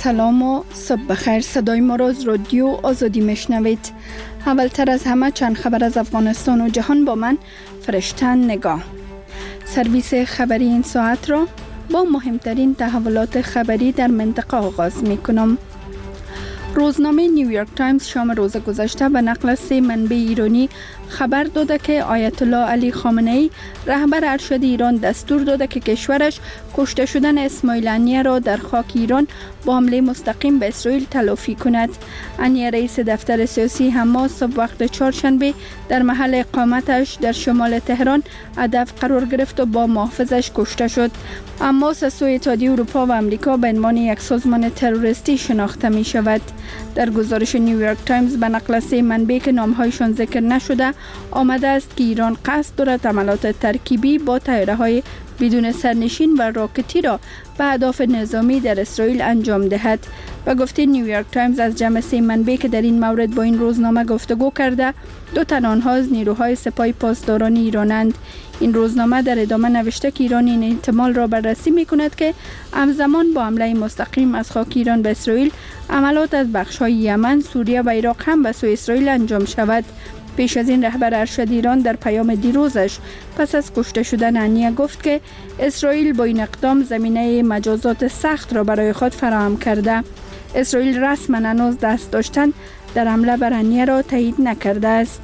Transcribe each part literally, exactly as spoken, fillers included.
سلام و صبح بخیر. صدای ما را از رادیو آزادی میشنوید. اولتر از همه چند خبر از افغانستان و جهان با من فرشته نگاه. سرویس خبری این ساعت را با مهمترین تحولات خبری در منطقه آغاز می کنم. روزنامه نیویورک تایمز شام روز گذشته به نقل از سه منبع ایرانی خبر داده که آیت الله علی خامنه‌ای رهبر ارشد ایران دستور داده که کشورش کشته شدن اسماعیل هنیه را در خاک ایران با حمله مستقیم به اسرائیل تلافی کند. هنیه رئیس دفتر سیاسی حماس وقت چهارشنبه در محل اقامتش در شمال تهران هدف قرار گرفت و با محافظش کشته شد. حماس از سوی اتحادیه اروپا و امریکا به عنوان یک سازمان تروریستی شناخته می شود. در گزارش نیویورک تایمز به نقل از سه منبع که نامهایشان ذکر نشده آمده است که ایران قصد دارد حملات ترکیبی با طیاره‌های بدون سرنشین و راکتی را به اهداف نظامی در اسرائیل انجام دهد. و گفته نیویورک تایمز از جمع سه منبع که در این مورد با این روزنامه گفتگو کرده، دو تن آنها از نیروهای سپاه پاسداران ایرانند. این روزنامه در ادامه نوشته که ایران این احتمال را بررسی می کند که همزمان با حمله مستقیم از خاک ایران به اسرائیل عملات از بخش‌های یمن، سوریه و عراق هم به سوی اسرائیل انجام شود. پیش از این رهبر ارشد ایران در پیام دیروزش پس از کشته شدن هنیه گفت که اسرائیل با این اقدام زمینه مجازات سخت را برای خود فراهم کرده. اسرائیل رسما هنوز دست داشتن در حمله بر هنیه را تایید نکرده است.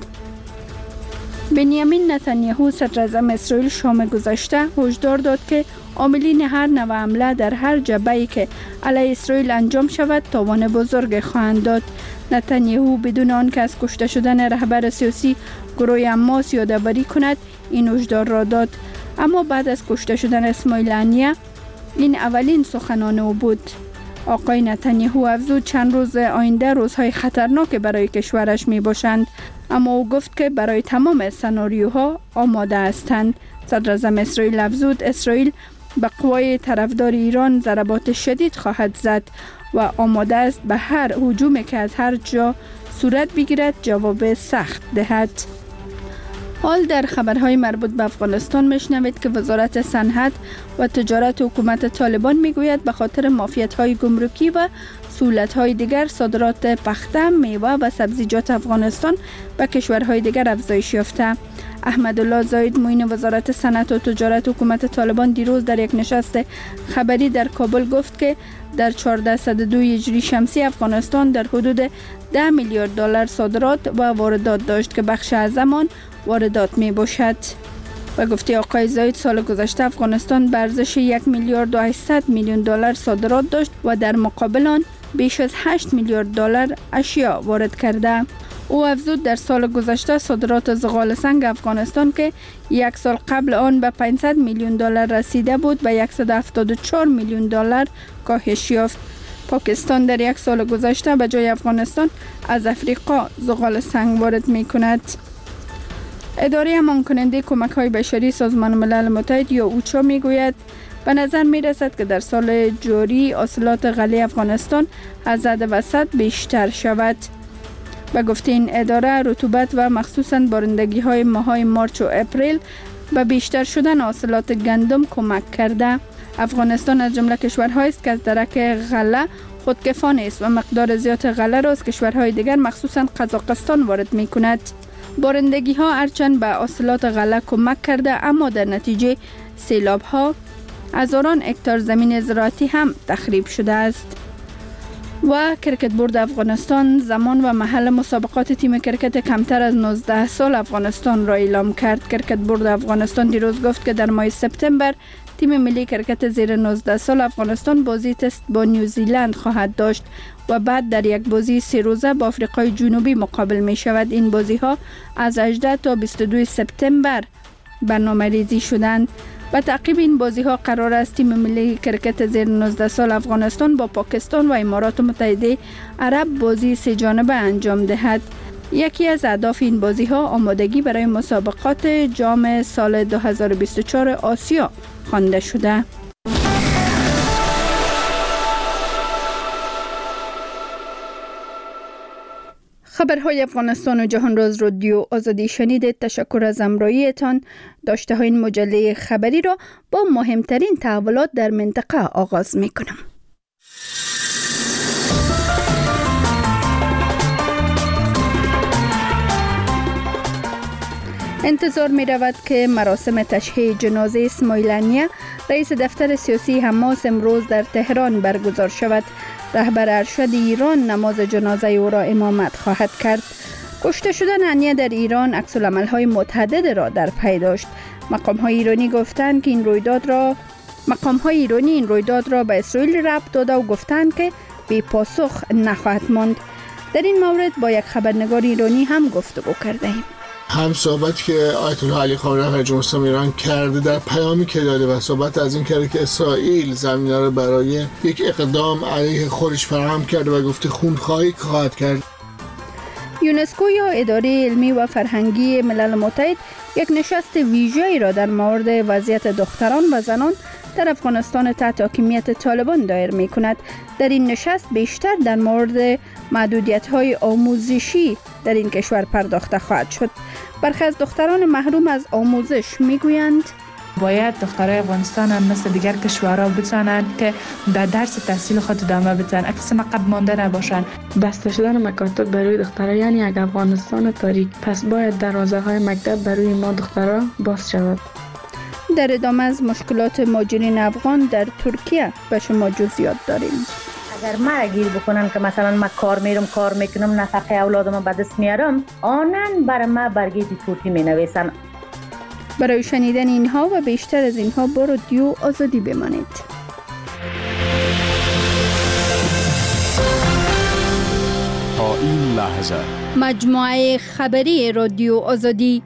بنیامین نتانیاهو صدر اعظم اسرائیل شام گذشته هشدار داد که عاملین هر نوع حمله در هر جبهه‌ای که علیه اسرائیل انجام شود تاوان بزرگ خواهند داد. نتانیاهو بدون آنکه از کشته شدن رهبر سیاسی گروه حماس یادآوری کند این هشدار را داد. اما بعد از کشته شدن اسماعیل هنیه این اولین سخنان او بود. آقای نتانیاهو افزود چند روز آینده روزهای خطرناک برای کشورش می باشند، اما او گفت که برای تمام سناریوها آماده هستند. صدر اعظم اسرائیل افزود اسرائیل به قوای طرفدار ایران ضربات شدید خواهد زد و آماده است به هر هجومی که از هر جا صورت بگیرد جواب سخت دهد. حال در خبرهای مربوط به افغانستان میشنوید که وزارت صنعت و تجارت حکومت طالبان میگوید به خاطر معافیت‌های گمرکی و سهولت‌های دیگر صادرات پخته، میوه و سبزیجات افغانستان به کشورهای دیگر افزایش یافته. احمدالله زاید معین وزارت صنعت و تجارت حکومت طالبان دیروز در یک نشست خبری در کابل گفت که در چهارصد و دو هجری شمسی افغانستان در حدود ده میلیارد دلار صادرات و واردات داشت که بخش اعظم آن واردات می باشد. و گفته آقای زاید سال گذشته افغانستان به ارزش یک میلیارد و هشتصد میلیون دلار صادرات داشت و در مقابل آن بیش از هشت میلیارد دلار اشیا وارد کرده. او افزود در سال گذشته صادرات زغال سنگ افغانستان که یک سال قبل آن به پانصد میلیون دلار رسیده بود به صد و هفتاد و چهار میلیون دلار کاهش یافت. پاکستان در یک سال گذشته به جای افغانستان از افریقا زغال سنگ وارد می کند. اداره امان کننده کمک های بشری سازمان ملل متحد یا اوچا می گوید به نظر می رسد که در سال جاری حاصلات غله افغانستان از حد وسط بیشتر شود. به گفته این اداره رطوبت و مخصوصاً بارندگی های ماهای مارچ و اپریل به بیشتر شدن حاصلات گندم کمک کرده. افغانستان از جمله کشورهایی است که از درک غله خودکفا است و مقدار زیاد غله را از کشورهای دیگر مخصوصاً قزاقستان وارد می کند. بارندگی ها هرچند به حاصلات غله کمک کرده اما در نتیجه سیلاب ها هزاران هکتار زمین زراعتی هم تخریب شده است. و کرکت بورد افغانستان زمان و محل مسابقات تیم کرکت کمتر از نوزده سال افغانستان را اعلام کرد. کرکت بورد افغانستان دیروز گفت که در ماه سپتامبر تیم ملی کرکت زیر نوزده سال افغانستان بازی تست با نیوزیلند خواهد داشت و بعد در یک بازی سه روزه با آفریقای جنوبی مقابل می شود. این بازی ها از هجدهم تا بیست و دوم سپتامبر برنامه ریزی شدند. به تعقیب این بازی ها قرار است تیم ملی کرکت زیر نوزده سال افغانستان با پاکستان و امارات متحده عرب بازی سه جانبه انجام دهد. یکی از اهداف این بازی ها آمادگی برای مسابقات جام سال دو هزار و بیست و چهار آسیا خوانده شده. خبرهای افغانستان و جهان را از رادیو آزادی شنیدید. تشکر از همراهیتان. داشته های این مجله خبری را با مهمترین تحولات در منطقه آغاز می کنم. انتظار می رود که مراسم تشییع جنازه اسماعیل هنیه رئیس دفتر سیاسی حماس امروز در تهران برگزار شود. رهبر ارشد ایران نماز جنازه او را امامت خواهد کرد. کشته شدن هنیه در ایران عکس‌العمل‌های متعدد را در پی داشت. مقام‌های ایرانی گفتند که این رویداد را مقام‌های ایرانی این رویداد را به اسرائیل ربط داده و گفتند که بی پاسخ نخواهد ماند. در این مورد با یک خبرنگار ایرانی هم گفتگو کردیم. هم صحبت که آیت الله علی خامنه‌ای رهبر جمهوری اسلامی ایران کرده در پیامی که داده و صحبت از این کرده که اسرائیل زمینه را برای یک اقدام علیه خودش فراهم کرده و گفته خونخواهی خواهد کرد. یونسکو یا اداره علمی و فرهنگی ملل متحد یک نشست ویژه‌ای را در مورد وضعیت دختران و زنان در افغانستان تحت حاکمیت طالبان دایر می کند. در این نشست بیشتر در مورد محدودیت‌های آموزشی در این کشور پرداخته خواهد شد. برخی از دختران محروم از آموزش میگویند باید دخترای افغانستان هم مثل دیگر کشورها بتونند که در درس تحصیل خود ادامه بدن، اکثر عقب مانده نباشند. بسته شدن مکاتب برای دخترها یعنی یک افغانستان تاریک، پس باید دروازه های مکتب برای ما دخترها باز شود. در ادامه از مشکلات مهاجرین افغان در ترکیه به شما جزئیات داریم. اگر ما گیر بکنن که مثلا ما کار میرم کار میکنم نفقه اولادم به دست میارم، آنن بر ما برگه توتی می نویسن. برای شنیدن اینها و بیشتر از اینها با رادیو آزادی بمانید. تا این لحظه مجموعه خبری رادیو آزادی.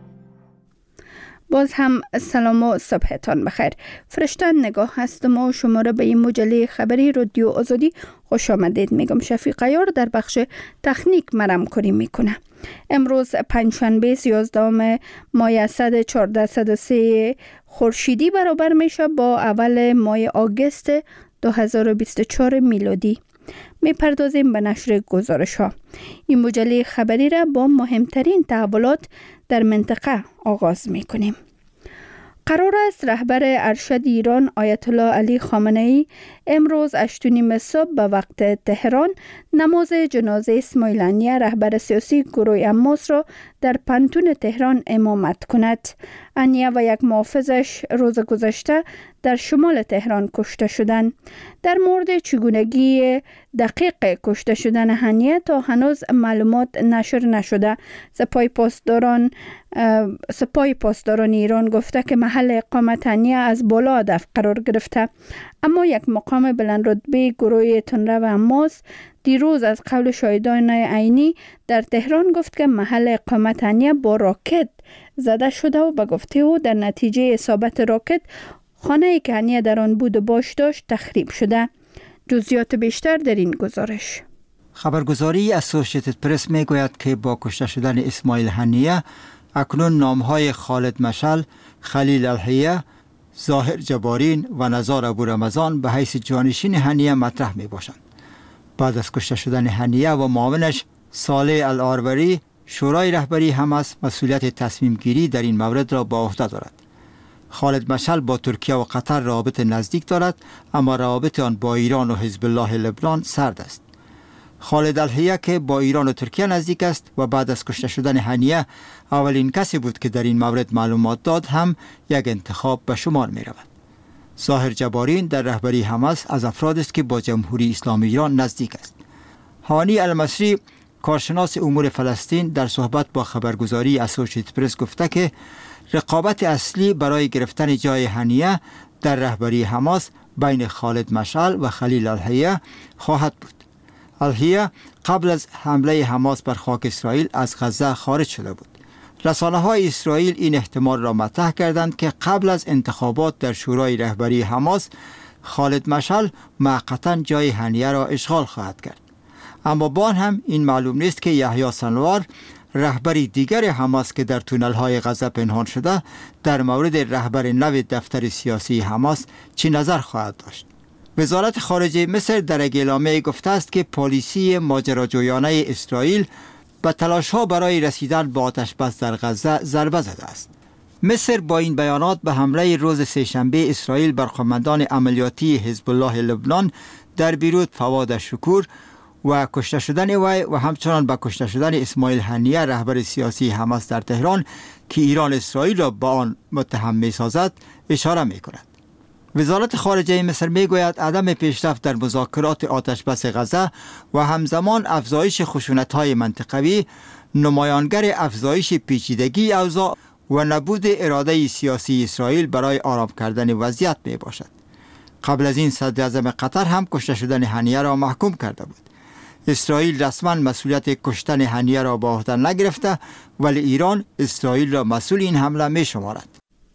باز هم سلام و صبحتان بخیر. فرشتن نگاه هستم و شما را به این مجله خبری رادیو آزادی خوش آمدید میگم. شفیق عیار در بخش تکنیک مرم کاری میکنه. امروز پنجشنبه یازدهم ماه اسد چهارصد و سه خورشیدی برابر میشه با اول ماه آگوست دو هزار و بیست و چهار میلادی. می پردازیم به نشر گزارش ها. این مجله خبری را با مهمترین تحولات در منطقه آغاز می کنیم. قرار است رهبر ارشد ایران آیت الله علی خامنه‌ای امروز هشت و نیم صبح به وقت تهران نماز جنازه اسماعیل هنیه رهبر سیاسی گروه حماس را در پنتون تهران امامت کند. هنیه و یک محافظش روز گذشته در شمال تهران کشته شدند. در مورد چگونگی دقیق کشته شدن هنیه تا هنوز معلومات نشر نشده. سپاه پاسداران سپاه پاسداران ایران گفته که محل اقامت هنیه از بالا هدف قرار گرفته، اما یک مقام بلند رتبه گروه تندرو حماس دیروز از قول شاهدان عینی در تهران گفت که محل اقامت هنیه با راکت زده شده و به گفته او در نتیجه اصابت راکت خانه‌ای که هنیه در آن بود و باش داشت تخریب شده. جزئیات بیشتر در این گزارش. خبرگزاری اسوسییتد پرس میگوید که با کشته شدن اسماعیل هنیه اکنون نامهای خالد مشعل، خلیل الحیه، ظاهر جبارین و نزار ابو رمضان به حیث جانشین هنیه مطرح می باشند. بعد از کشته شدن هنیه و معاونش صالح الاروری، شورای رهبری حماس مسئولیت تصمیم گیری در این مورد را به عهده دارد. خالد مشعل با ترکیه و قطر روابط نزدیک دارد، اما روابط آن با ایران و حزب الله لبنان سرد است. خالد الحیه که با ایران و ترکیه نزدیک است و بعد از کشته شدن هنیه اولین کسی بود که در این مورد معلومات داد، هم یک انتخاب به شمار می رود. ظاهر جبارین در رهبری حماس از افراد است که با جمهوری اسلامی ایران نزدیک است. هانی المصری، کارشناس امور فلسطین، در صحبت با خبرگزاری اسوسییتد پرس گفته که رقابت اصلی برای گرفتن جای هنیه در رهبری حماس بین خالد مشعل و خلیل الحیه خواهد بود. الحیه قبل از حمله حماس بر خاک اسرائیل از غزه خارج شده بود. رسانه های اسرائیل این احتمال را مطرح کردند که قبل از انتخابات در شورای رهبری حماس خالد مشعل موقتا جای هنیه را اشغال خواهد کرد. اما با آن هم این معلوم نیست که یحیی سنوار، رهبری دیگر حماس که در تونل های غزه پنهان شده، در مورد رهبر نو دفتر سیاسی حماس چی نظر خواهد داشت. وزارت خارجه مصر در یک اعلامیه گفته است که پالیسی ماجراجویانه اسرائیل به تلاش‌ها برای رسیدن به آتش بس در غزه ضربه زده است. مصر با این بیانات به حمله روز سه‌شنبه اسرائیل بر قماندان عملیاتی حزب الله لبنان در بیروت فواد شکور و کشته شدن وی و همچنان به کشته شدن اسماعیل هنیه رهبر سیاسی حماس در تهران که ایران اسرائیل را با آن متهم می سازد اشاره می کند. وزارت خارجه مصر می گوید عدم پیشرفت در مذاکرات آتش بس غزه و همزمان افزایش خشونت‌های منطقوی نمایانگر افزایش پیچیدگی اوضاع و نبود اراده سیاسی اسرائیل برای آرام کردن وضعیت می باشد. قبل از این صدر اعظم قطر هم کشته شدن هنیه را محکوم کرده بود. اسرائیل رسما مسئولیت کشتن هنیه را به عهده نگرفته، ولی ایران اسرائیل را مسئول این حمله می شمارد.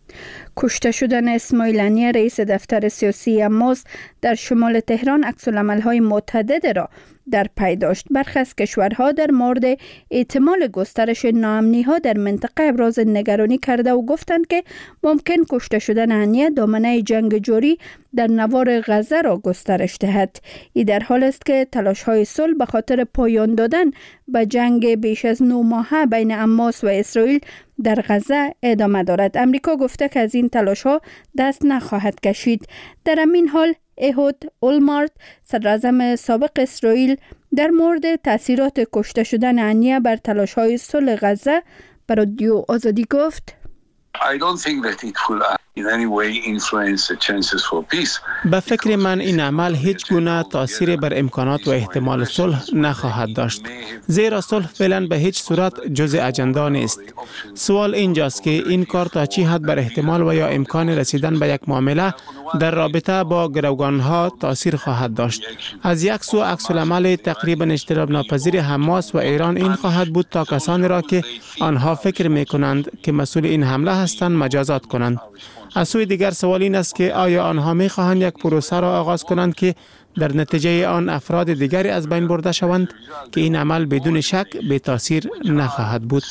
کشته شدن اسماعیل هنیه رئیس دفتر سیاسی حماس در شمال تهران عکس‌العمل‌های متعدد را در پی داشت. برخی از کشورها در مورد احتمال گسترش ناامنی‌ها در منطقه ابراز نگرانی کرده و گفتند که ممکن کشته شدن هنیه دامنه جنگ جاری در نوار غزه را گسترش دهد. این در حال است که تلاش‌های صلح به خاطر پایان دادن به جنگ بیش از نه ماهه بین حماس و اسرائیل در غزه ادامه دارد. امریکا گفته که از این تلاش‌ها دست نخواهد کشید. در همین حال اهود اولمارت صدراعظم سابق اسرائیل در مورد تأثیرات کشته شدن هنیه بر تلاش‌های صلح غزه بر رادیو آزادی گفت: I don't think that it will in any way influence the chances for peace. به فکر من این عمل هیچ گونه تأثیر بر امکانات و احتمال صلح نخواهد داشت، زیرا صلح فعلا به هیچ صورت جزء اجندا نیست. سوال اینجاست که این کار تا چی حد بر احتمال و یا امکان رسیدن به یک معامله در رابطه با گروگانها تأثیر خواهد داشت. از یک سو عکس‌العمل تقریبا اجتناب ناپذیر حماس و ایران این خواهد بود تا کسانی را که آنها فکر می کنند که مسئول این حمله هستند مجازات کنند. از سوی دیگر سوال این است که آیا آنها می خواهند یک پروسه را آغاز کنند که در نتیجه آن افراد دیگری از بین برده شوند که این عمل بدون شک به تاثیر نخواهد بود.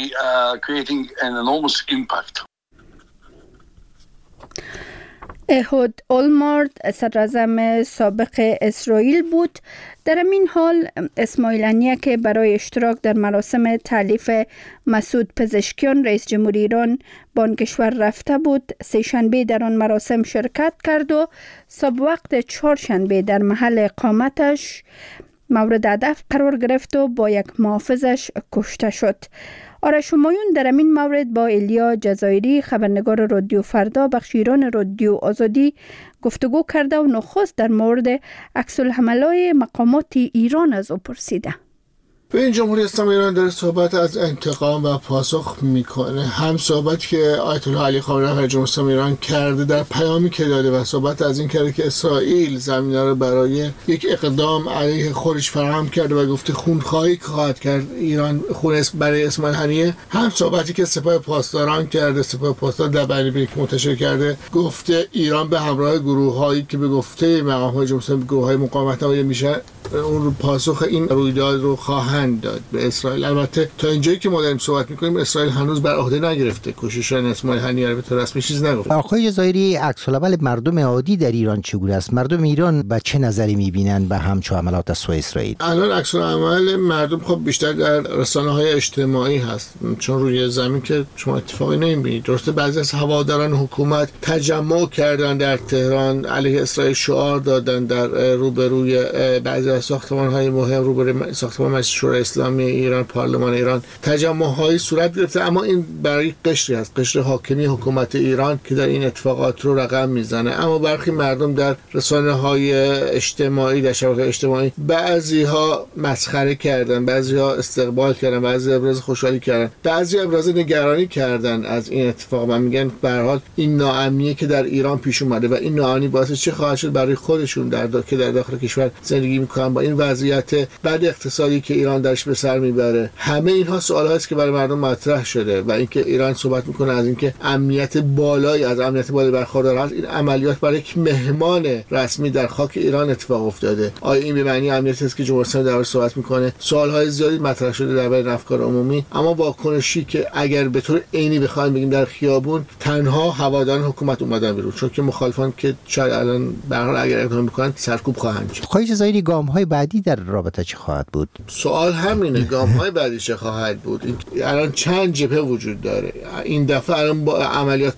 اهود اولمارت صدراعظم سابق اسرائیل بود. در این حال اسماعیل هنیه که برای اشتراک در مراسم تألیف مسعود پزشکیان رئیس جمهوری ایران به آن کشور رفته بود، سه شنبه در آن مراسم شرکت کرد و صبح وقت چهارشنبه در محل اقامتش مورد هدف قرار گرفت و با یک محافظش کشته شد. آرش همایون در این مورد با الیا جزایری خبرنگار رادیو فردا بخش ایران رادیو آزادی گفتگو کرده و نخست در مورد عکس‌العمل‌های مقامات ایران از او پرسیده. به این جمهوری اسلامی ایران داره صحبت از انتقام و پاسخ میکنه، هم صحبت که آیت الله علی خامنه‌ای رهبر جمهوری اسلامی ایران کرده در پیامی که داده و صحبت از این کرده که اسرائیل زمینه رو برای یک اقدام علیه خودش فراهم کرده و گفته خونخواهی خواهد کرد ایران خون برای اسماعیل هنیه، هم صحبتی که سپاه پاسداران کرده. سپاه پاسداران در بیانیه‌ای که منتشر کرده گفته ایران به همراه گروه‌هایی که به گفته مقام‌های جمهوری اسلامی گروه‌های مقاومت نمایی میشن اون پاسخ این رویداد رو خواهند داد به اسرائیل. البته تا اینجایی که ما داریم صحبت میکنیم اسرائیل هنوز بر عهده نگرفته کشتن اسماعیل هنیه رو به طور رسمی چیز نگفته. آقای جزایری، عکس‌العمل مردم عادی در ایران چگونه است؟ مردم ایران به چه نظری میبینند به همچون عملات از سوی اسرائیل؟ الان عکس‌العمل مردم خب بیشتر در رسانه‌های اجتماعی هست، چون روی زمین که شما اتفاقی نمیبینید. درسته بعضی از هواداران حکومت تجمع کردن در تهران علیه اسرائیل، شعار دادن در روبروی بعضی از ساختمان‌های مهم، روبروی ساختمان مجلس شورای اسلامی ایران، پارلمان ایران تجمع‌هایی صورت گرفته، اما این برای قشری است، قشر حاکمی حکومت ایران که در این اتفاقات رو رقم میزنه. اما برخی مردم در رسانه‌های اجتماعی، در شبکه‌های اجتماعی بعضی‌ها مسخره کردن، بعضی‌ها استقبال کردن، بعضی ابراز خوشحالی کردن، بعضی ابراز نگرانی کردن از این اتفاق و میگن به هر حال این ناامنی که در ایران پیش اومده و این ناامنی باعث چه خواهد شد برای خودشون در دا... که در داخل کشور زندگی میکنن با این وضعیت بد اقتصادی که ایران درش به سر میبره. همه اینها سوالایی است که برای مردم مطرح شده و اینکه ایران صحبت میکنه از اینکه امنیت بالایی از امنیت بالایی برخوردار هست. این عملیات برای یک مهمان رسمی در خاک ایران اتفاق افتاده. آیا این به معنی امنیتی است که جمهوری اسلامی دربارش صحبت میکنه؟ سوالهای زیادی مطرح شده در بین افکار عمومی، اما واکنشی که اگر به طور عینی بخوایم بگیم در خیابون تنها هواداران حکومت اومدن بیرون، چون که مخالفان که شاید الان به هر حال اگر اقدام میکنن سرکوب خواهند شد. آقای جزایری، گام‌های بعدی در رابطه چه خواهد بود؟ سوال همینه، گام‌های بعدی چه خواهد بود؟ الان چند جبهه وجود داره. این دفعه الان با عملیات برای ایران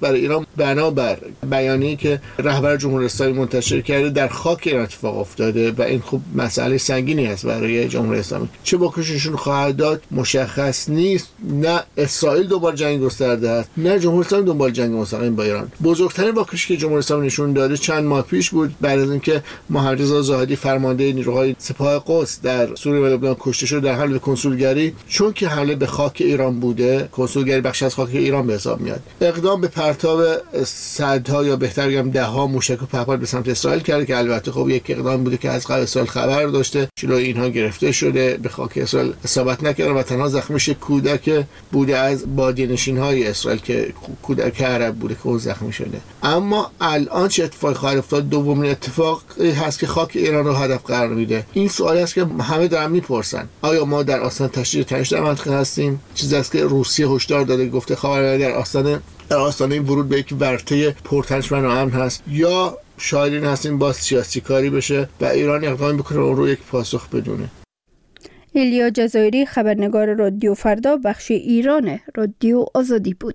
بنابر بیانیه‌ای که رهبر جمهوری اسلامی منتشر کرده در خاک ایران اتفاق افتاده و این خوب مسئله سنگینی است برای جمهوری اسلامی. چه واکنششون خواهد داد مشخص نیست. نه اسرائیل دنبال جنگ گسترده است، نه جمهوری اسلامی دنبال جنگ مستقیم با ایران. بزرگترین واکنشی که جمهوری اسلامی نشون داده چند ماه پیش بود، بعد از اینکه محمد رضا زاهدی فرمانده نیروهای سپاه قدس در سوریه و لبنان کشته شد در حمله به کنسولگری، چون که حمله به خاک ایران بوده، کنسولگری بخش از خاک ایران به حساب میاد، اقدام به پرتاب صدها یا بهتر بگم ده ها موشک و پهپاد به سمت اسرائیل کرده که البته خب یک اقدام بوده که از قبل اسرائیل خبر داشته، جلوی اینها گرفته شده، به خاک اسرائیل اصابت نکرده و تنها زخمیش کودک بوده از بادیه‌نشین‌های اسرائیل که کودک عرب بوده که اون زخمی شده. اما الان چه اتفاقی خواهد افتاد؟ دومین اتفاق هست که خاک ایران رو هدف قرار میده. این سوالی است که همه دارن میپرسن، آیا ما در آستانه تشدید تنش در منطقه هستیم؟ چیزی است که روسیه هشدار داده، گفته خبرنگاری در آستانه در آستانه ورود به یک ورطه پرتنش و ناامن هست، یا شاید این هستیم باز سیاسی کاری بشه و ایران اقدام بکنه اون رو یک پاسخ بدونه. ایلیا جزایری، خبرنگار رادیو فردا، بخش ایران رادیو آزادی بود.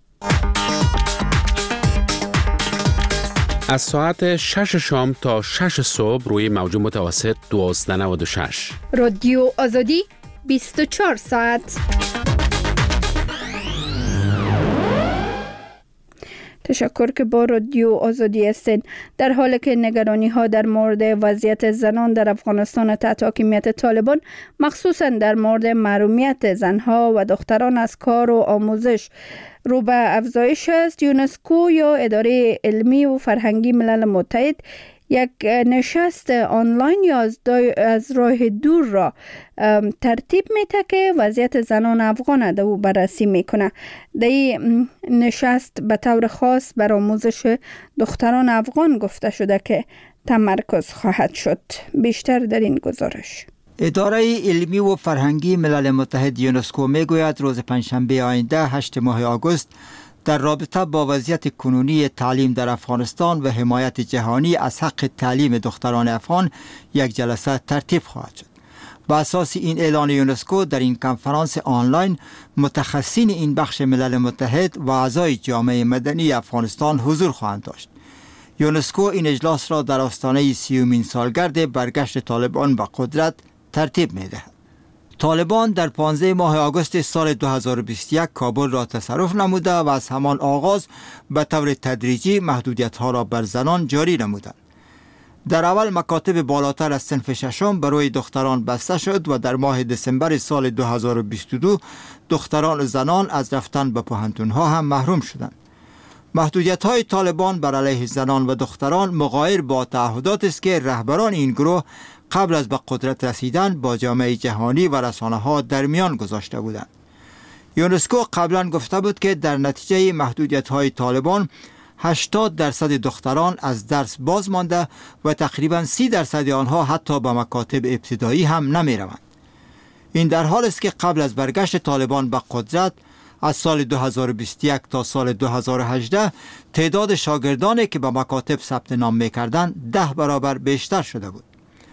از ساعت شش شام تا شش صبح روی موج متوسط دوازده نود و شش. رادیو آزادی بیست و چهار ساعت. تشکر که با رادیو آزادی هستین. در حالی که نگرانی ها در مورد وضعیت زنان در افغانستان تحت حاکمیت طالبان، مخصوصا در مورد محرومیت زنها و دختران از کار و آموزش رو به افزایش است، یونسکو یا اداره علمی و فرهنگی ملل متحد یک نشست آنلاین یا از, از راه دور را ترتیب میده که وضعیت زنان افغان رو بررسی میکنه. در این نشست به طور خاص بر آموزش دختران افغان گفته شده که تمرکز خواهد شد. بیشتر در این گزارش. اداره علمی و فرهنگی ملل متحد یونسکو میگوید روز پنجشنبه آینده هشت ماه آگوست در رابطه با وضعیت کنونی تعلیم در افغانستان و حمایت جهانی از حق تعلیم دختران افغان یک جلسه ترتیب خواهد شد. با اساس این اعلان یونسکو در این کنفرانس آنلاین متخصصین این بخش ملل متحد و اعضای جامعه مدنی افغانستان حضور خواهند داشت. یونسکو این اجلاس را در آستانه سیومین سالگرد برگشت طالبان به قدرت ترتیب می‌دهد. طالبان در پانزده ماه آگوست سال دو هزار و بیست و یک کابل را تصرف نموده و از همان آغاز به طور تدریجی محدودیت‌ها را بر زنان جاری نمودند. در اول مکاتب بالاتر از صنف ششم برای دختران بسته شد و در ماه دسامبر سال دو هزار و بیست و دو دختران و زنان از رفتن به پوهنتون‌ها هم محروم شدند. محدودیت‌های طالبان بر علیه زنان و دختران مغایر با تعهداتی است که رهبران این گروه قبل از به قدرت رسیدن با جامعه جهانی و رسانه‌ها در میان گذاشته بودند. یونسکو قبلا گفته بود که در نتیجه محدودیت‌های طالبان هشتاد درصد دختران از درس باز مانده و تقریباً سی درصد آنها حتی به مکاتب ابتدایی هم نمی‌روند. این در حالی است که قبل از برگشت طالبان به قدرت از سال دو هزار و بیست و یک تا سال دو هزار و هجده تعداد شاگردانی که به مکاتب ثبت نام می‌کردند ده برابر بیشتر شده بود.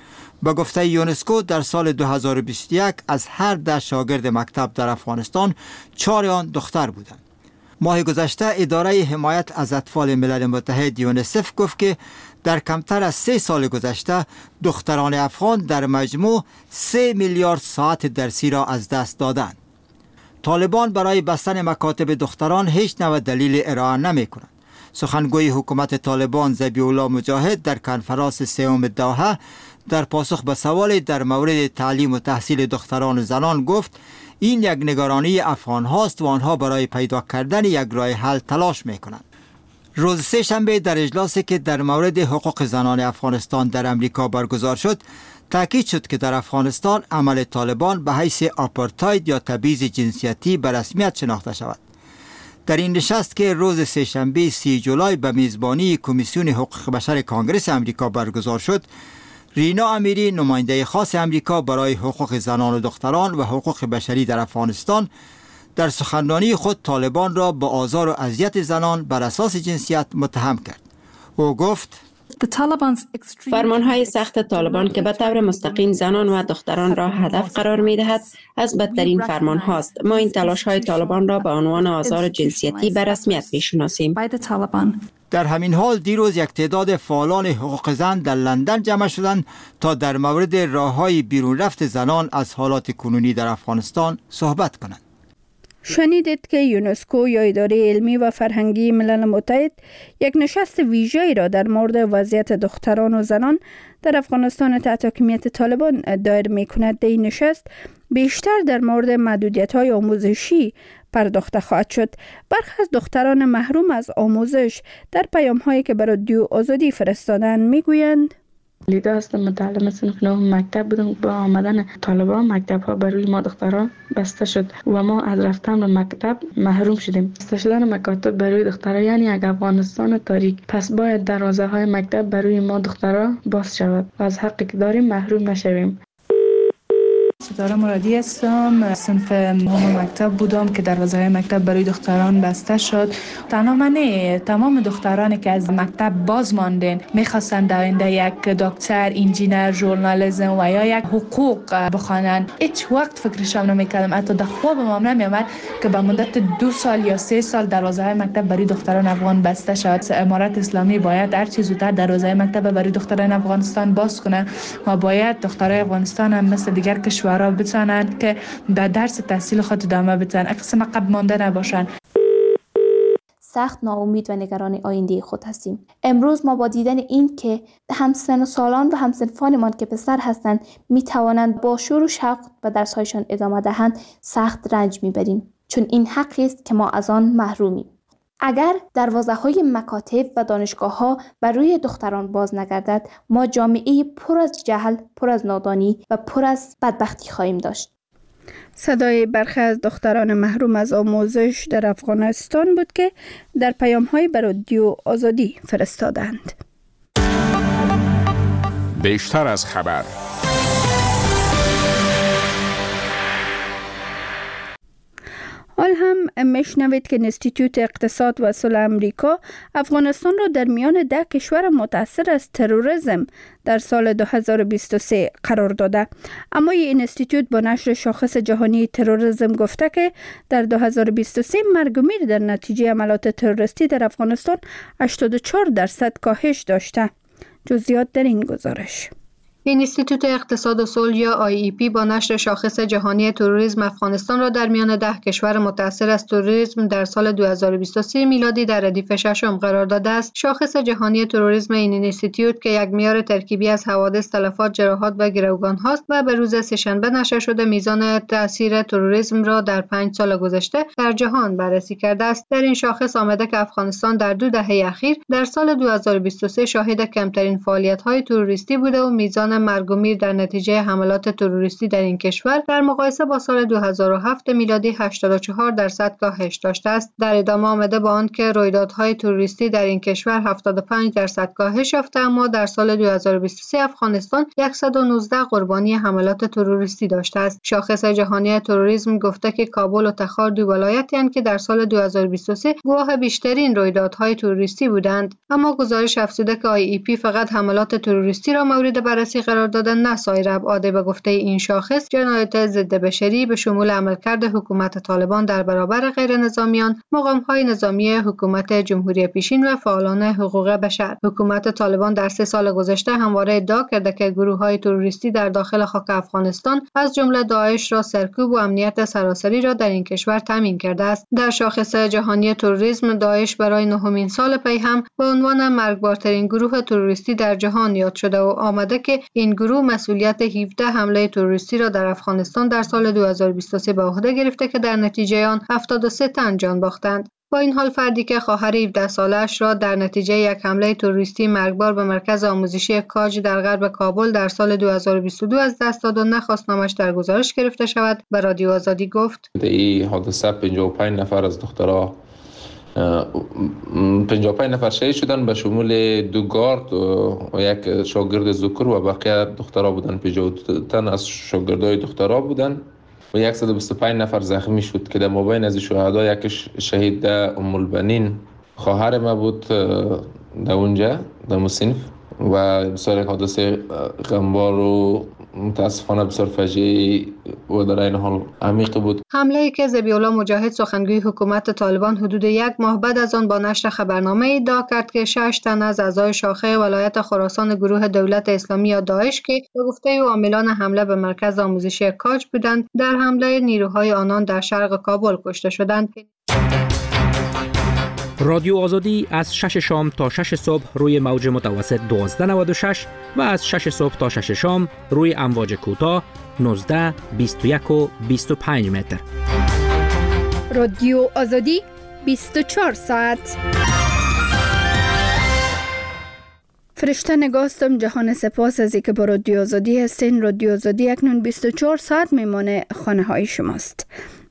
با گفته یونسکو در سال دو هزار و بیست و یک از هر ده شاگرد مکتب در افغانستان چهار آن دختر بودند. ماه گذشته اداره حمایت از اطفال ملل متحد یونیسف گفت که در کمتر از سه سال گذشته دختران افغان در مجموع سه میلیارد ساعت درسی را از دست دادند. طالبان برای بستن مکاتب دختران هیچ نوع دلیل ارائه نمی کنند. سخنگوی حکومت طالبان ذبیح الله مجاهد در کنفرانس سوم دوحه در پاسخ به سوال در مورد تعلیم و تحصیل دختران و زنان گفت این یک نگرانی افغان هاست و آنها برای پیدا کردن یک راه حل تلاش می کنند. روز سه شنبه در اجلاسی که در مورد حقوق زنان افغانستان در امریکا برگزار شد تاکید شد که در افغانستان عمل طالبان به حیث آپارتاید یا تبعیض جنسیتی به رسمیت شناخته شود. در این نشست که روز سه شنبه سی جولای به میزبانی کمیسیون حقوق بشر کانگرس امریکا برگزار شد، رینا امیری نماینده خاص امریکا برای حقوق زنان و دختران و حقوق بشری در افغانستان در سخنرانی خود طالبان را به آزار و اذیت زنان بر اساس جنسیت متهم کرد. او گفت فرمانهای سخت طالبان که به طور مستقیم زنان و دختران را هدف قرار می دهد از بدترین فرمان هاست. ما این تلاش های طالبان را به عنوان آزار جنسیتی به رسمیت می شناسیم. در همین حال دیروز یک تعداد فعالان حقوق زن در لندن جمع شدند تا در مورد راههای بیرون رفت زنان از حالات کنونی در افغانستان صحبت کنند. شنیدید که یونسکو یا اداره علمی و فرهنگی ملل متحد یک نشست ویژه‌ای را در مورد وضعیت دختران و زنان در افغانستان تحت حکومت طالبان دایر می‌کند. در این نشست بیشتر در مورد محدودیت‌های آموزشی پرداخته خواهد شد. برخی از دختران محروم از آموزش در پیام‌هایی که برای رادیو آزادی فرستادند می‌گویند: لیدا هستم، متعلم صنف نهم مکتب بودم. با آمدن طالبان مکتب ها بر روی ما دختران بسته شد و ما از رفتن به مکتب محروم شدیم. بسته شدن مکاتب بر روی دختران یعنی یک افغانستان تاریک. پس باید دروازه های مکتب بر روی ما دختران باز شود و از حقی که داریم محروم نشویم. ستاره مرادی هستم، صنف نهم مکتب بودم که دروازه مکتب برای دختران بسته شد. تنها من نه، تمام دخترانی که از مکتب باز ماندن میخواستند آینده یک دکتر، انجینر، ژورنالیسم و یا یک حقوق بخوانند. هیچ وقت فکرشم نمیکردم، حتی در خوابم هم نمیآمد که به مدت دو سال یا سه سال دروازه مکتب برای دختران افغان بسته شد. امارت اسلامی باید هر چه زودتر دروازه مکتب برای دختران افغانستان باز کنه و باید دخترای افغانستان هم مثل دیگر کشورها بتونند که در درس تحصیل خود ادامه بدن، اقسام عقب مانده نباشند. سخت ناامید و نگران آینده خود هستیم. امروز ما با دیدن این که همسن و سالان و همسنفانمان که پسر هستند می توانند با شور و شوق و درس‌هایشان ادامه دهند سخت رنج می‌بریم، چون این حقی است که ما از آن محرومیم. اگر دروازه‌های مکاتب و دانشگاه‌ها بر روی دختران باز نگردد، ما جامعه پر از جهل، پر از نادانی و پر از بدبختی خواهیم داشت. صدای برخی از دختران محروم از آموزش در افغانستان بود که در پیام‌های به رادیو آزادی فرستادند. بیشتر از خبر. حال هم میشنوید که انستیتوت اقتصاد و صلح امریکا افغانستان را در میان ده کشور متاثر از تروریسم در سال دو هزار و بیست و سه قرار داده. اما این انستیتوت با نشر شاخص جهانی تروریسم گفته که در دو هزار و بیست و سه مرگ و میر در نتیجه عملیات تروریستی در افغانستان هشتاد و چهار درصد کاهش داشته. جزئیات در این گزارش. انستیتوت اقتصاد و صلح یا آی ای پی با نشر شاخص جهانی تروریسم افغانستان را در میان ده کشور متاثر از تروریسم در سال دو هزار و بیست و سه میلادی در ردیف ششم قرار داده است. شاخص جهانی تروریسم این انستیتوت که یک معیار ترکیبی از حوادث، تلفات، جراحات و گروگان هاست و به روز سه‌شنبه نشر شده، میزان تاثیر تروریسم را در پنج سال گذشته در جهان بررسی کرده است. در این شاخص آمده که افغانستان در دو دهه اخیر در سال دو هزار و بیست و سه شاهد کمترین فعالیت‌های تروریستی بوده و میزان مرگ و میر در نتیجه حملات تروریستی در این کشور در مقایسه با سال دو هزار و هفت میلادی هشتاد و چهار درصد کاهش داشته است. در ادامه آمده با آن که رویدادهای تروریستی در این کشور هفتاد و پنج درصد کاهش یافته، اما در سال دو هزار و بیست و سه افغانستان صد و نوزده قربانی حملات تروریستی داشته است. شاخص جهانی تروریسم گفته که کابل و تخار دو ولایتی هستند که در سال دو هزار و بیست و سه گواه بیشترین رویدادهای تروریستی بودند. اما گزارش افزوده که آی ای پی فقط حملات تروریستی را مورد بررسی قرار دادن، نه سایر ابعاد. به گفته این شاخص، جنایات ضد بشری به شمول عملکرد حکومت طالبان در برابر غیر نظامیان، مقام‌های نظامی حکومت جمهوری پیشین و فعالان حقوق بشر. حکومت طالبان در سه سال گذشته همواره ادعا کرده که گروه‌های تروریستی در داخل خاک افغانستان از جمله داعش را سرکوب و امنیت سراسری را در این کشور تامین کرده است. در شاخص جهانی تروریسم، داعش برای نهمین سال پی هم به عنوان مرگبارترین گروه تروریستی در جهان یاد شده و آمده که این گروه مسئولیت هفده حمله تروریستی را در افغانستان در سال دو هزار و بیست و سه به عهده گرفته که در نتیجه آن هفتاد و سه تن جان باختند. با این حال فردی که خواهر هفده سالش را در نتیجه یک حمله تروریستی مرگبار به مرکز آموزشی کاج در غرب کابل در سال دو هزار و بیست و دو از دست داد و نخواست نامش در گزارش گرفته شود، به رادیو آزادی گفت: در این حادثه پنجاه و پنج نفر از دخترها پنجاه و پنج نفر شهید شدن، به شمول دو گارد و یک شاگرد ذکر و بقیه دخترها بودن. پنجاه و دو تن از شاگردای دخترها بودن و صد و بیست و پنج نفر زخمی شد که در مابین از شهدا یکش شهید ام البنین خواهر ما بود در اونجا در مصنف و بسیار حادثه غمبار و متاسفانه بسیار فجیع و در این حال عمیق بود. حمله‌ای که ذبیح‌الله مجاهد سخنگوی حکومت طالبان حدود یک ماه بعد از آن با نشر خبرنامه ادعا کرد که شش تن از اعضای شاخه ولایت خراسان گروه دولت اسلامی یا داعش که به گفته او عاملان حمله به مرکز آموزشی کاج بودند، در حمله نیروهای آنان در شرق کابل کشته شدند. رادیو آزادی از شش شام تا شش صبح روی موج متوسط دوازده نود و شش و از شش صبح تا شش شام روی امواج کوتاه نوزده، بیست و یک و بیست و پنج متر. رادیو آزادی بیست و چهار ساعت. فرشته نگاستم جهان سپاس از اینکه با رادیو آزادی هستین. رادیو آزادی اکنون بیست و چهار ساعت میمانه خانه های شماست.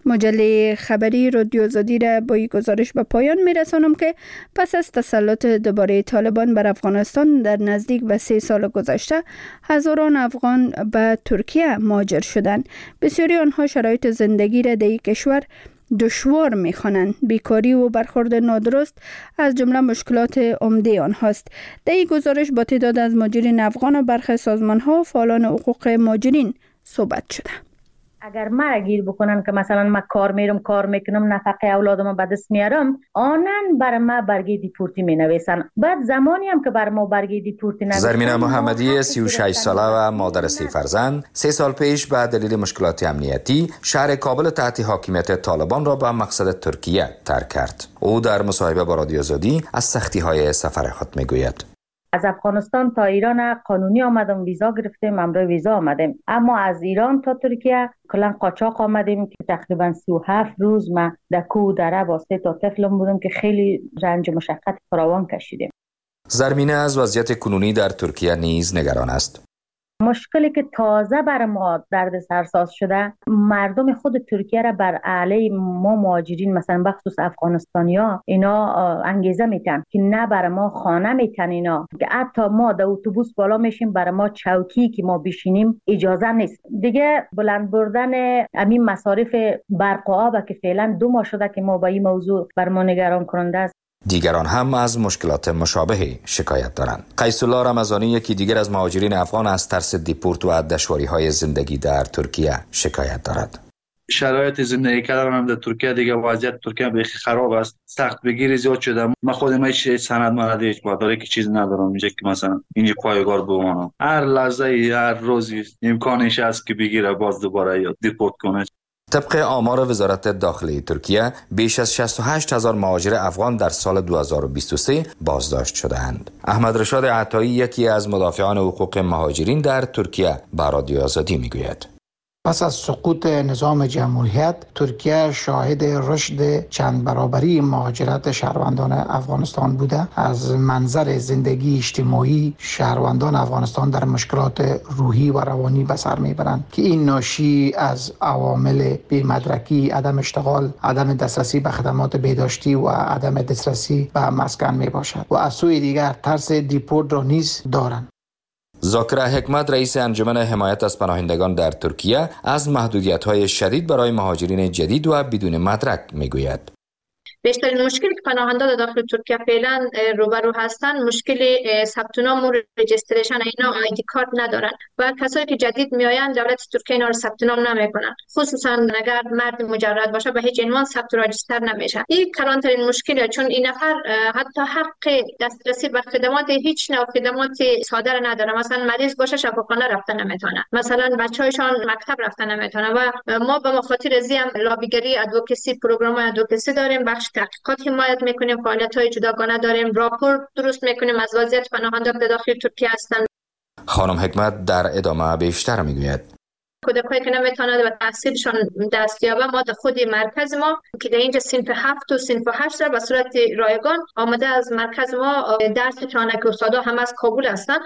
مجله خبری رادیو آزادی را با این گزارش به پایان میرسانم که پس از تسلط دوباره طالبان بر افغانستان در نزدیک به سه سال گذشته هزاران افغان به ترکیه مهاجر شدند. بسیاری آنها شرایط زندگی را در این کشور دشوار می‌خوانند. بیکاری و برخورد نادرست از جمله مشکلات عمده آنهاست. در این گزارش با تعداد از مهاجرین افغان و برخی سازمان‌ها و فعالان حقوق مهاجرین صحبت شده. اگر مرا گیر بکنن که مثلا من کار میرم کار میکنم نفقه اولادم به دست میارم، آنن بر ما برگه دیپورتی می نویسن. بعد زمانی هم که بر ما برگه دیپورتی نویسن. زرمینه محمدی سی و شش ساله و مادر سه فرزند سه سال پیش به دلیل مشکلات امنیتی شهر کابل تحت حاکمیت طالبان را به مقصد ترکیه ترک کرد. او در مصاحبه با رادیو آزادی از سختی های سفر خود میگوید. از افغانستان تا ایران قانونی آمدم، ویزا گرفتیم، امرای ویزا آمدیم، اما از ایران تا ترکیه کلا قاچاق آمدیم که تقریبا سی و هفت روز ما در کوه دره واسطه تا طفلم بودم که خیلی رنج و مشقت فراوان کشیدیم. زرمینه از وضعیت کنونی در ترکیه نیز نگران است. مشکلی که تازه بر ما درد سرساز شده، مردم خود ترکیه را بر علیه ما مهاجرین مثلا بخصوص افغانستانیا اینا انگیزه میتن که نه بر ما خانه میتن، اینا که حتی ما در اتوبوس بالا میشیم بر ما چوکی که ما بشینیم اجازه نیست. دیگه بلند بردن همین مصارف برق و آب که فعلا دو ماه شده که ما با این موضوع بر ما نگران کننده است. دیگران هم از مشکلات مشابهی شکایت دارند. قیس الله رمضانی یکی دیگر از مهاجرین افغان از ترس دیپورت و دشواری‌های زندگی در ترکیه شکایت دارد. شرایط زندگی کردن هم در ترکیه دیگه وضعیت ترکیه بخی خراب است. سخت بگیری زیاد شده. من خودم هیچ سند مندی هیچ باداری که چیز ندارم اینجا که مثلا اینجا پایگار بمانم. هر لحظه هر روزی امکانش هست که بگیره باز دوباره یا دیپورت کنه. طبق آمار وزارت داخلی ترکیه بیش از شصت و هشت هزار مهاجر افغان در سال دو هزار و بیست و سه بازداشت شدند. احمد رشاد عطایی یکی از مدافعان حقوق مهاجرین در ترکیه به رادیو آزادی میگوید. پس از سقوط نظام جمهوریت، ترکیه شاهد رشد چند برابری مهاجرت شهروندان افغانستان بوده. از منظر زندگی اجتماعی، شهروندان افغانستان در مشکلات روحی و روانی به سر میبرند که این ناشی از عوامل بی‌مدرکی، عدم اشتغال، عدم دسترسی به خدمات بهداشتی و عدم دسترسی به مسکن میباشد و از سوی دیگر ترس دیپورت را نیز دارند. ذاکر حکمت رئیس انجمن حمایت از پناهندگان در ترکیه از محدودیت‌های شدید برای مهاجرین جدید و بدون مدرک میگوید. بیشترین مشکلی که پناهنده داخل ترکیه فعلا روبرو هستن مشکل ثبت نام و رجیستریشن، اینا آیدی کارت ندارن و کسایی که جدید میآیند دولت ترکیه اینا رو ثبت نام نمیکنن، خصوصا اگر مرد مجرد باشه به هیچ عنوان ثبت و راجستر نمیشه. این کلانترین مشکله، چون این نفر حتی حق دسترسی به خدمات هیچ نوع خدمات ساده نداره. مثلا مریض باشه شفاخانه رفتن نمیتونه، مثلا بچه‌هایشان مکتب رفتن نمیتونه و ما به مخاطر ازی هم لابیگری ادوکسی پروگرام ادوکسی داریم، بخش تحقیقات حمایت میکنیم، فعالیت‌های جداگانه داریم، راپور درست میکنیم از وضعیت پناهندگان در داخل ترکیه هستند. خانم حکمت در ادامه بیشتر میگوید. کودکایی که نمیتونند به تحصیلشان دست یابه، ما در خود مرکز ما که در اینجا صنف هفت و صنف هشت را به صورت رایگان آمده از مرکز ما درس چانک استادا هم از کابل هستند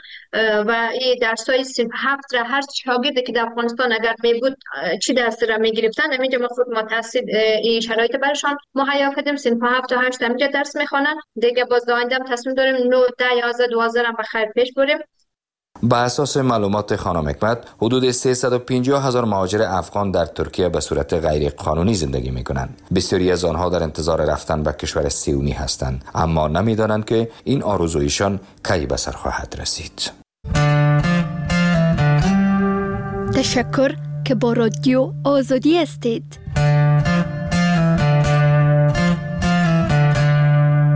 و این درس‌های صنف هفت را هر شاگردی که در افغانستان اگر می بود چی درس را میگرفتن، همینجا ما خود ما تحصیل این شرایط برشان مهیا کردیم. صنف هفت و هشت همینجا درس میخوانند. دیگه باز آینده تصمیم داریم نه ده یازده دوازده را به خیر پیش بریم. به اساس معلومات خانم حکمت، حدود سیصد و پنجاه هزار مهاجر افغان در ترکیه به صورت غیر قانونی زندگی می کنند. بسیاری از آنها در انتظار رفتن به کشور صهیونی هستند، اما نمی دانند که این آرزویشان کی به سر خواهد رسید. تشکر که با رادیو آزادی هستید.